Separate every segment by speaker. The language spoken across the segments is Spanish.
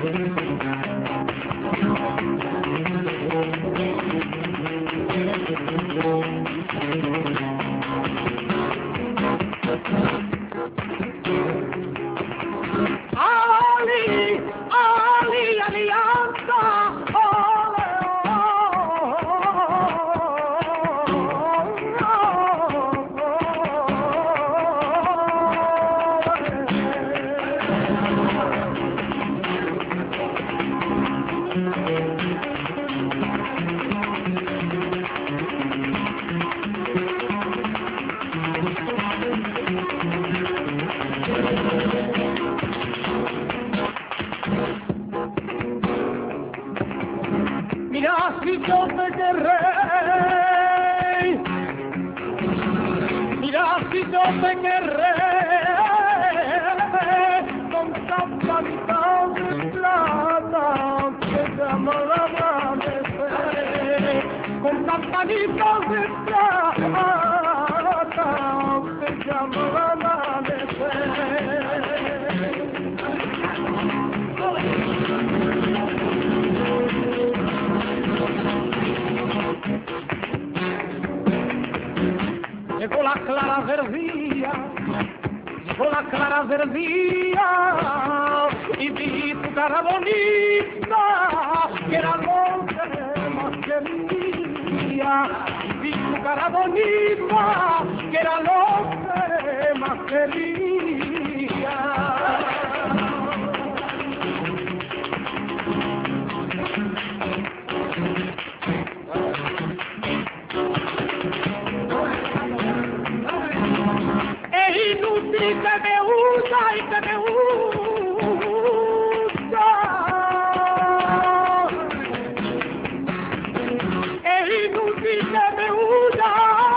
Speaker 1: Mira si yo te querré, mira si yo te querré, con campanitas de plata que llama la amanecer, con campanitas de plata que llama la amanecer. Llegó la clara del día, llegó la clara del día, y vi tu cara bonita, que era lo que más quería. Y vi tu cara bonita, que era lo que más quería. Inútil que me usa y que me usa. Es inútil que me usa.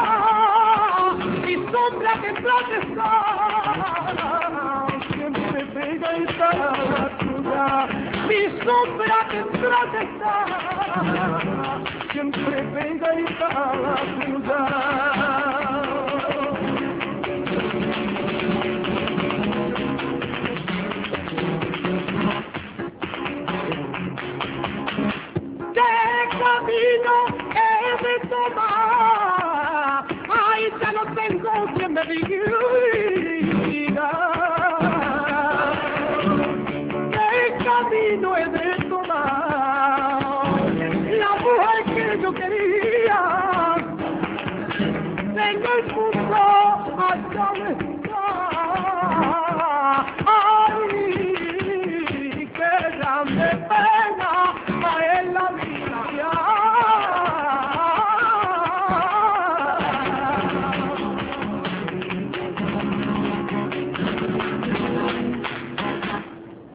Speaker 1: Mi sombra que está, siempre pega y está la tuya. Mi sombra que está, siempre pega y está la tuya. Camino he de tomar, ay, ya no tengo quien me diga qué camino he de